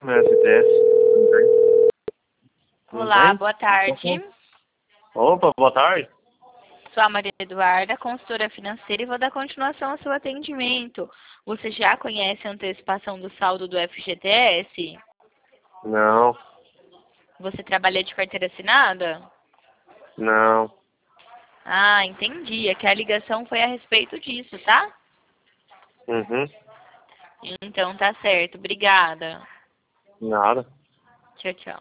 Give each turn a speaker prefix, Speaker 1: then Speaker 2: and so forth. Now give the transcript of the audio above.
Speaker 1: No FGTS. Não
Speaker 2: Olá,
Speaker 1: tem?
Speaker 2: boa tarde.
Speaker 1: Opa, boa tarde.
Speaker 2: Sou a Maria Eduarda, consultora financeira, e vou dar continuação ao seu atendimento. Você já conhece a antecipação do saldo do FGTS?
Speaker 1: Não,
Speaker 2: Você trabalha de carteira assinada?
Speaker 1: não.
Speaker 2: Ah, entendi. É que a ligação foi a respeito disso, tá?
Speaker 1: Uhum.
Speaker 2: Então tá certo. Obrigada.
Speaker 1: Nada.
Speaker 2: Tchau, tchau.